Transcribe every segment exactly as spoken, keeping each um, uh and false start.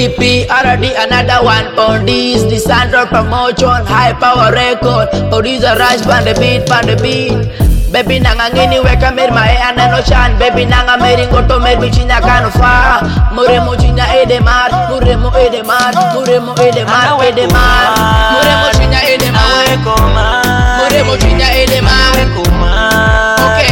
E P, already another one on this. The Sandro promotion, high power record. Producer Rush on the beat, on the beat. Baby nanga ngini weka mer mae anano chan. Baby nanga meri ngoto mer bichinya kanufa. Muremo chinya edemar, muremo edemar, muremo edemar, edemar. Muremo chinya edemar, muremo chinya edemar. Okay,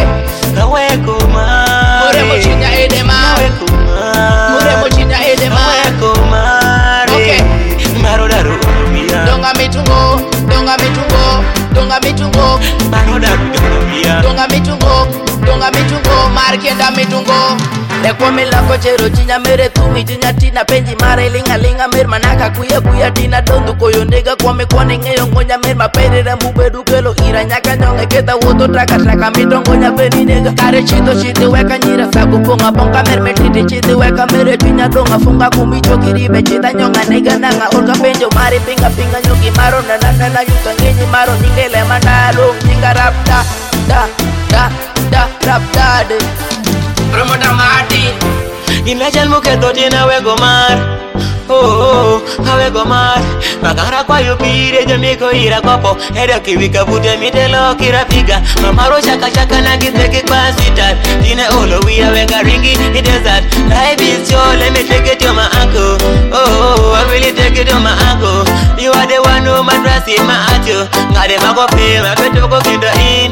muremo chinya edemar, muremo chinya edemar. Okay, donga mitungo, donga mitungo, donga mitungo. Donga mitungo, donga mitungo, markenda mitungo. Lekwa milako chero chinya mere tumi chinya tina penji mare linga linga mer manaka kuya kuya tina dondu koyo ndega kwa mekwane ngeyo ngonya mer mapere rambu bedu kelo ira nyaka nyonge keta woto traka traka mitongo nya beni nega tare chito chito weka nyira sagu ponga ponga mer metiti chito weka mere chinya donga funga kumicho kiribe chita nyonga nega nanga olga penjo mare pinga pinga nyogi maro na na na nyuka ngenyi maro ningele mandalo ninga rapta da da da rapta de Promoter Martin Imagine muke doti na wego mar Oh, oh, wego mar Magara kwa yupire jamiko ira kopo Eda kiwika bute mitelo kira piga Mamaro shaka shaka na giteke kwa sitat Tine olo wira wenga ringi in desert Life is your, let me take it to my uncle Oh, oh, I really take it to my uncle You are the one who my dress in my heart you Ngade mago pay, my beto go kinda in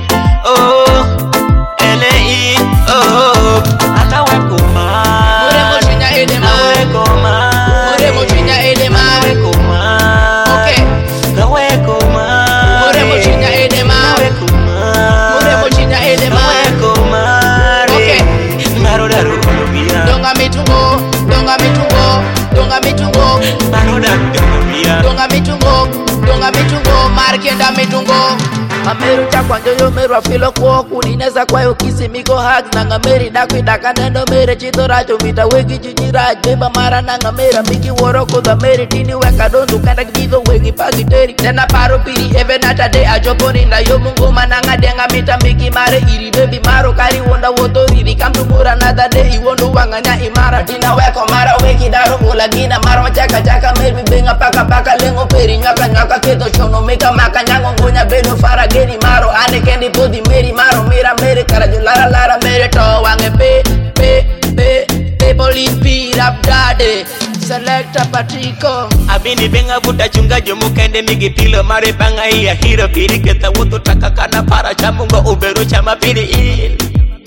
Oh, N A E Oh, ata weko mar Muremo chinya edemar Weko mar Muremo chinya edemar Weko mar Okay Weko mar Muremo chinya edemar Weko mar Muremo chinya edemar Weko mar Okay Maro daru bia Donga mitungo Donga mitungo Donga mitungo Maro daru bia Donga mitungo Donga mitungo Markenda mitungo Mameru chakwa njoyo meru afilo kwa kunineza kwa yukisi miko hugs Nanga meri dakwi daka nendo mere chito rajo Mita wegi chichiraj beba mara nanga mera Miki woro kudha meri tini weka dondu Kanda kidizo wegi pagiteri Tena paro piri even ata de ajoponi Na yo mungu mananga denga mita miki mare Iri baby maro kari wonda woto riri Come to mura another day iwondu wanganya imara Tina weko mara weki daro ula gina Maro chaka chaka meri benga paka paka Lengo peri nyaka nyaka keto chono Mika maka nyango ngonya beno fara Geni maro ane kendi podi meri maro mira mere karajo lara lara mere to wange pe pe pe pe police P rap dade Selecta Patrico Abini benga buta chunga jomu kende migi pilo mare banga iya hero piri keta wutu takakana para chamungo uberu chama piri il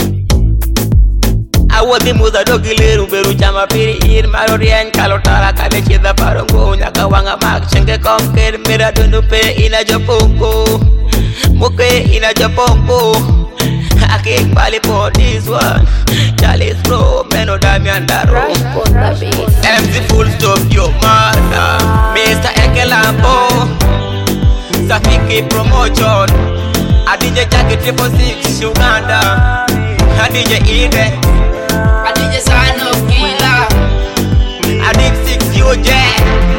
Awodi muda dogi liru beru chama piri il Maro rian kalo tara kale chida parongo Nyaka wanga mak chenge konker mira dundu pe ina jopungo Muke ina japongo I can't bali for this one Charlie's bro, Meno Damian Daro M C full stop, yo mother Mister Ekelambo Safiki promotion A D J Jackie triple six Uganda A D J Ide A D J Son of Killer A D J six U J